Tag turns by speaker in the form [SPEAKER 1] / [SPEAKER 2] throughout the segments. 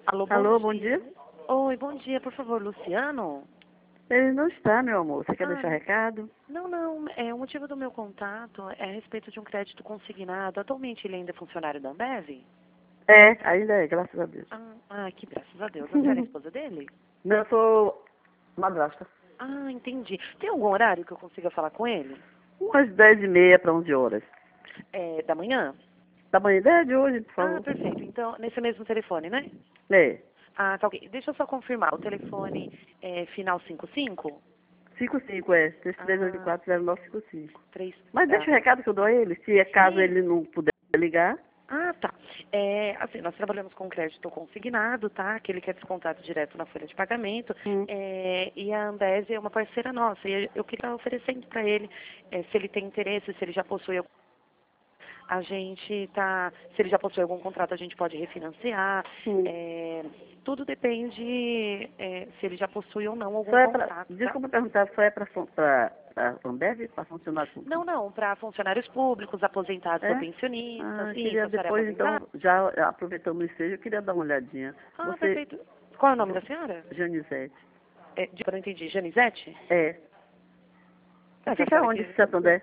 [SPEAKER 1] Alô, bom
[SPEAKER 2] Alô, bom
[SPEAKER 1] dia.
[SPEAKER 2] dia.
[SPEAKER 1] Oi, bom dia, por favor, Luciano?
[SPEAKER 2] Ele não está, meu amor. Você quer
[SPEAKER 1] Ah,
[SPEAKER 2] deixar recado?
[SPEAKER 1] não, o motivo do meu contato é a respeito de um crédito consignado. Atualmente ele ainda é funcionário da Ambev?
[SPEAKER 2] É, ainda é, graças a Deus.
[SPEAKER 1] Que graças a Deus. A senhora é a esposa dele?
[SPEAKER 2] Não, eu sou madrasta.
[SPEAKER 1] Ah, entendi. Tem algum horário que eu consiga falar com ele?
[SPEAKER 2] Umas 10h30 para 11 horas.
[SPEAKER 1] É, da manhã?
[SPEAKER 2] Da manhã, ideia de hoje, por
[SPEAKER 1] Ah,
[SPEAKER 2] favor.
[SPEAKER 1] perfeito. Então, nesse mesmo telefone, né?
[SPEAKER 2] É,
[SPEAKER 1] Ah, tá ok. Deixa eu só confirmar. O telefone é final 55?
[SPEAKER 2] 55 é,
[SPEAKER 1] Ah,
[SPEAKER 2] 33840955.
[SPEAKER 1] 3.
[SPEAKER 2] Mas deixa o recado que eu dou a ele, se é caso
[SPEAKER 1] Sim.
[SPEAKER 2] ele não puder ligar.
[SPEAKER 1] Ah, tá. Assim, nós trabalhamos com crédito consignado, tá? Aquele que é descontado direto na folha de pagamento.
[SPEAKER 2] Hum.
[SPEAKER 1] E a Ambev é uma parceira nossa. E eu queria estar oferecendo para ele, se ele tem interesse, se ele já possui a gente tá, se ele já possui algum contrato, a gente pode refinanciar.
[SPEAKER 2] Hum.
[SPEAKER 1] Tudo depende se ele já possui ou não algum
[SPEAKER 2] Só é pra,
[SPEAKER 1] contrato, tá?
[SPEAKER 2] desculpa perguntar, só é pra Ambev, para funcionar com...
[SPEAKER 1] Não, para funcionários públicos, aposentados ou
[SPEAKER 2] É?
[SPEAKER 1] pensionistas.
[SPEAKER 2] Ah,
[SPEAKER 1] Isso,
[SPEAKER 2] queria
[SPEAKER 1] a senhora é
[SPEAKER 2] depois,
[SPEAKER 1] aposentada?
[SPEAKER 2] então, já aproveitando o ensejo, eu queria dar uma olhadinha.
[SPEAKER 1] Ah,
[SPEAKER 2] Você,
[SPEAKER 1] perfeito. Qual é o nome da senhora?
[SPEAKER 2] Janizete.
[SPEAKER 1] Eu não entendi. Janizete?
[SPEAKER 2] É.
[SPEAKER 1] Ah, se a
[SPEAKER 2] Fica
[SPEAKER 1] senhora
[SPEAKER 2] onde,
[SPEAKER 1] quiser.
[SPEAKER 2] Santo André?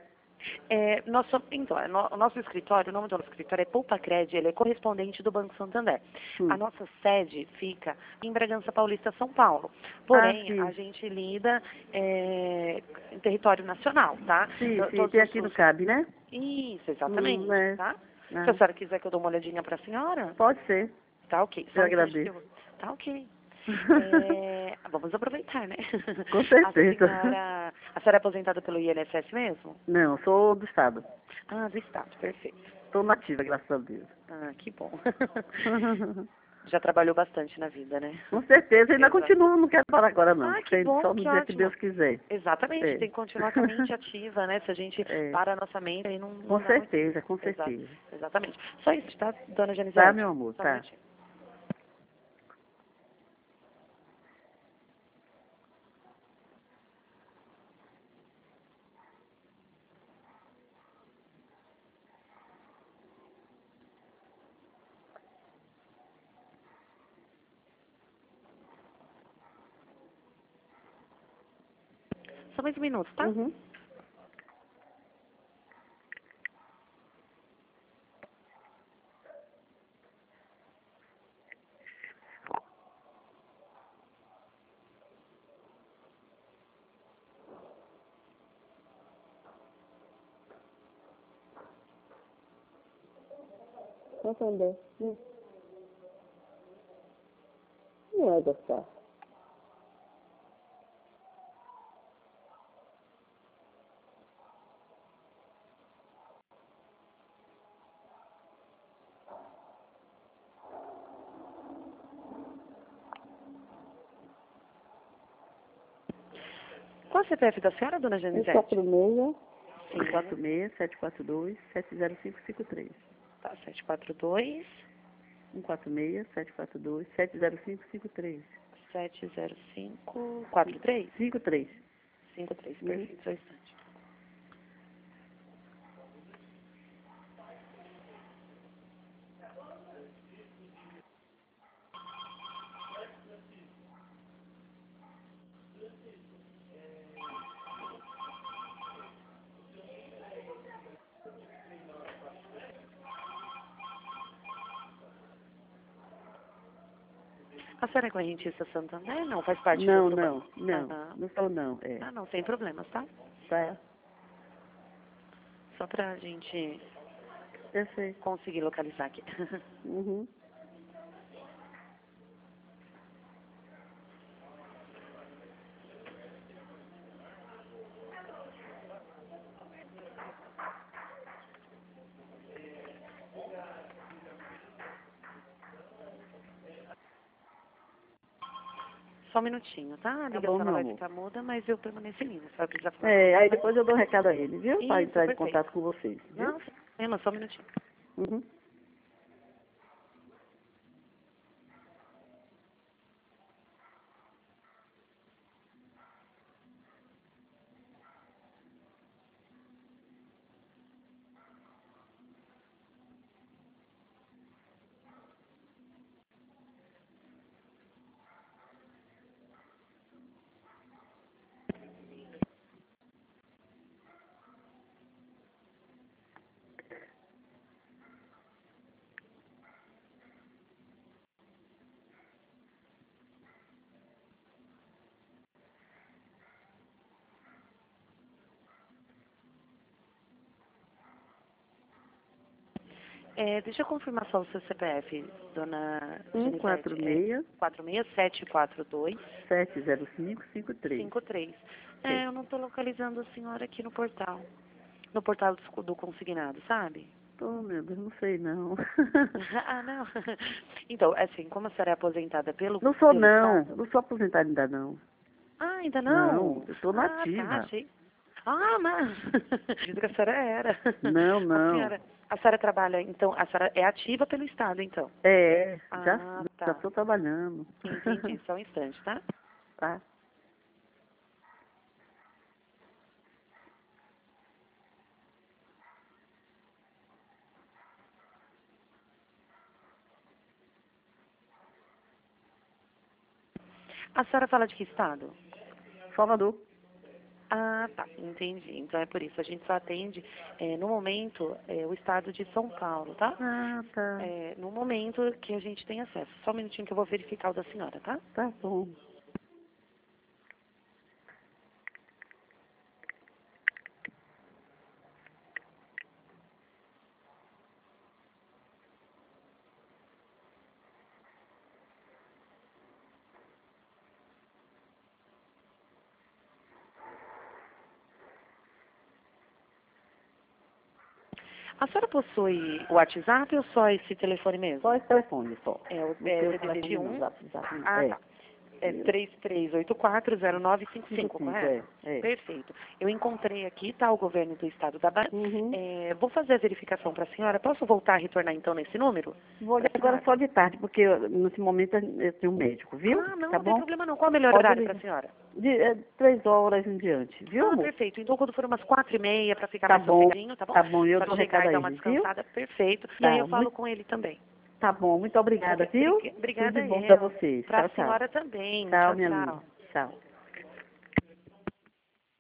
[SPEAKER 1] O nosso escritório, o nome do nosso escritório é Poupa Cred, ele é correspondente do Banco Santander. A
[SPEAKER 2] Hum.
[SPEAKER 1] nossa sede fica em Bragança Paulista, São Paulo.
[SPEAKER 2] Ah,
[SPEAKER 1] Porém, a
[SPEAKER 2] sim.
[SPEAKER 1] gente lida em território nacional, tá?
[SPEAKER 2] Sim, sim,
[SPEAKER 1] Todos
[SPEAKER 2] tem
[SPEAKER 1] os...
[SPEAKER 2] aqui no CAB, né?
[SPEAKER 1] Isso, exatamente,
[SPEAKER 2] É.
[SPEAKER 1] tá? Se a
[SPEAKER 2] Ah,
[SPEAKER 1] senhora quiser que eu dê uma olhadinha para a senhora,
[SPEAKER 2] pode ser.
[SPEAKER 1] tá ok.
[SPEAKER 2] Eu
[SPEAKER 1] Só um instante que
[SPEAKER 2] agradeço.
[SPEAKER 1] eu... Tá ok. Vamos aproveitar, né?
[SPEAKER 2] Com
[SPEAKER 1] A
[SPEAKER 2] certeza.
[SPEAKER 1] senhora é aposentada pelo INSS mesmo?
[SPEAKER 2] Não, sou do Estado.
[SPEAKER 1] Ah, do Estado, perfeito.
[SPEAKER 2] Sou nativa, graças a Deus.
[SPEAKER 1] Ah, que bom. Já trabalhou bastante na vida, né?
[SPEAKER 2] Com certeza, ainda
[SPEAKER 1] Exato.
[SPEAKER 2] continuo, não quero parar agora não.
[SPEAKER 1] Ah, que
[SPEAKER 2] Sei
[SPEAKER 1] bom,
[SPEAKER 2] só no
[SPEAKER 1] que
[SPEAKER 2] dia que
[SPEAKER 1] ótimo.
[SPEAKER 2] Deus quiser.
[SPEAKER 1] Exatamente,
[SPEAKER 2] É.
[SPEAKER 1] tem que continuar com a mente ativa, né? Se a gente
[SPEAKER 2] É.
[SPEAKER 1] para a nossa mente, aí
[SPEAKER 2] Com
[SPEAKER 1] não dá muito
[SPEAKER 2] certeza, com
[SPEAKER 1] certo.
[SPEAKER 2] certeza.
[SPEAKER 1] Exatamente. Só isso, tá, dona
[SPEAKER 2] Tá,
[SPEAKER 1] Janizete?
[SPEAKER 2] meu amor,
[SPEAKER 1] Só um
[SPEAKER 2] tá.
[SPEAKER 1] minutinho. Só mais um minuto, tá?
[SPEAKER 2] Uhum. Santander. Não vai gostar.
[SPEAKER 1] Qual é o CPF da senhora, dona Janizete?
[SPEAKER 2] 146
[SPEAKER 1] Sim.
[SPEAKER 2] 146 742 70553.
[SPEAKER 1] Tá, 742
[SPEAKER 2] 146 742 70553.
[SPEAKER 1] 70543?
[SPEAKER 2] 53.
[SPEAKER 1] 53,
[SPEAKER 2] Uhum.
[SPEAKER 1] perfeito, só um instante. A senhora é correntista Santander? Não, faz parte de
[SPEAKER 2] Não,
[SPEAKER 1] outro
[SPEAKER 2] não,
[SPEAKER 1] banco.
[SPEAKER 2] não. Não sou não, é.
[SPEAKER 1] Não, sem problemas, tá?
[SPEAKER 2] Tá,
[SPEAKER 1] Só pra gente
[SPEAKER 2] eu sei.
[SPEAKER 1] conseguir localizar aqui.
[SPEAKER 2] Uhum.
[SPEAKER 1] Só um minutinho, tá? A
[SPEAKER 2] Tá bom,
[SPEAKER 1] ligação ela
[SPEAKER 2] meu
[SPEAKER 1] vai
[SPEAKER 2] amor.
[SPEAKER 1] ficar muda, mas eu permaneço em linha. Você vai precisar falar
[SPEAKER 2] É,
[SPEAKER 1] comigo,
[SPEAKER 2] aí
[SPEAKER 1] tá?
[SPEAKER 2] depois eu dou um recado a ele, viu? Para
[SPEAKER 1] Isso,
[SPEAKER 2] entrar em
[SPEAKER 1] perfeito.
[SPEAKER 2] contato com vocês, viu?
[SPEAKER 1] Não, sem problema, só um minutinho.
[SPEAKER 2] Uhum.
[SPEAKER 1] Deixa eu confirmar só o seu CPF, dona Jenivete.
[SPEAKER 2] 146
[SPEAKER 1] 46742
[SPEAKER 2] 70553.
[SPEAKER 1] 53.
[SPEAKER 2] Sei.
[SPEAKER 1] Eu não estou localizando a senhora aqui no portal. No portal do consignado, sabe?
[SPEAKER 2] Oh, meu Deus, não sei não.
[SPEAKER 1] Ah, não. Então, assim, como a senhora é aposentada
[SPEAKER 2] Não sou
[SPEAKER 1] pelo
[SPEAKER 2] não.
[SPEAKER 1] Estado...
[SPEAKER 2] Não sou aposentada ainda não.
[SPEAKER 1] Ah, ainda
[SPEAKER 2] Não,
[SPEAKER 1] não?
[SPEAKER 2] eu estou
[SPEAKER 1] Ah, tá,
[SPEAKER 2] nativa.
[SPEAKER 1] achei. Ah, mas... Acredito que a senhora era.
[SPEAKER 2] Não, não.
[SPEAKER 1] A senhora trabalha, então, a senhora é ativa pelo Estado, então?
[SPEAKER 2] Já
[SPEAKER 1] Ah, tá.
[SPEAKER 2] estou trabalhando.
[SPEAKER 1] Entendi, só um instante, tá?
[SPEAKER 2] Tá.
[SPEAKER 1] A senhora fala de que estado?
[SPEAKER 2] Salvador.
[SPEAKER 1] Ah, tá, entendi. Então é por isso. A gente só atende, no momento, o estado de São Paulo, tá?
[SPEAKER 2] Ah, tá.
[SPEAKER 1] No momento que a gente tem acesso. Só um minutinho que eu vou verificar o da senhora, tá?
[SPEAKER 2] Tá bom.
[SPEAKER 1] A senhora possui o WhatsApp ou só esse telefone mesmo?
[SPEAKER 2] Só esse telefone, só.
[SPEAKER 1] O
[SPEAKER 2] Não tem o
[SPEAKER 1] DDD de
[SPEAKER 2] telefone não,
[SPEAKER 1] 1.
[SPEAKER 2] zap, não.
[SPEAKER 1] Ah, tá. É 33840955, correto?
[SPEAKER 2] É.
[SPEAKER 1] Perfeito. Eu encontrei aqui, tá, o governo do estado da Bahia.
[SPEAKER 2] Uhum.
[SPEAKER 1] Vou fazer a verificação para a senhora. Posso voltar a retornar então nesse número?
[SPEAKER 2] Vou
[SPEAKER 1] Pra
[SPEAKER 2] ligar agora
[SPEAKER 1] senhora?
[SPEAKER 2] só de tarde, porque nesse momento eu tenho um médico, viu?
[SPEAKER 1] Ah, não,
[SPEAKER 2] Tá
[SPEAKER 1] não tem
[SPEAKER 2] bom?
[SPEAKER 1] problema não. Qual é o melhor
[SPEAKER 2] Pode
[SPEAKER 1] horário para a
[SPEAKER 2] ligar.
[SPEAKER 1] senhora?
[SPEAKER 2] De 3 horas em diante, viu,
[SPEAKER 1] Ah,
[SPEAKER 2] amor?
[SPEAKER 1] perfeito. Então quando for umas 4h30 para ficar
[SPEAKER 2] Tá
[SPEAKER 1] mais
[SPEAKER 2] bom.
[SPEAKER 1] sossegadinho, tá bom?
[SPEAKER 2] Tá bom, eu
[SPEAKER 1] Para
[SPEAKER 2] dou
[SPEAKER 1] chegar
[SPEAKER 2] recado
[SPEAKER 1] e
[SPEAKER 2] a
[SPEAKER 1] dar uma
[SPEAKER 2] ele, viu?
[SPEAKER 1] descansada, perfeito. E aí eu
[SPEAKER 2] Tá,
[SPEAKER 1] falo com ele também.
[SPEAKER 2] tá bom. Muito obrigada, viu? Tudo
[SPEAKER 1] Obrigada
[SPEAKER 2] de bom pra
[SPEAKER 1] eu.
[SPEAKER 2] vocês.
[SPEAKER 1] Para
[SPEAKER 2] Tchau,
[SPEAKER 1] a
[SPEAKER 2] tchau.
[SPEAKER 1] senhora também.
[SPEAKER 2] Tchau,
[SPEAKER 1] Tchau,
[SPEAKER 2] minha linda.
[SPEAKER 1] tchau.
[SPEAKER 2] Tchau.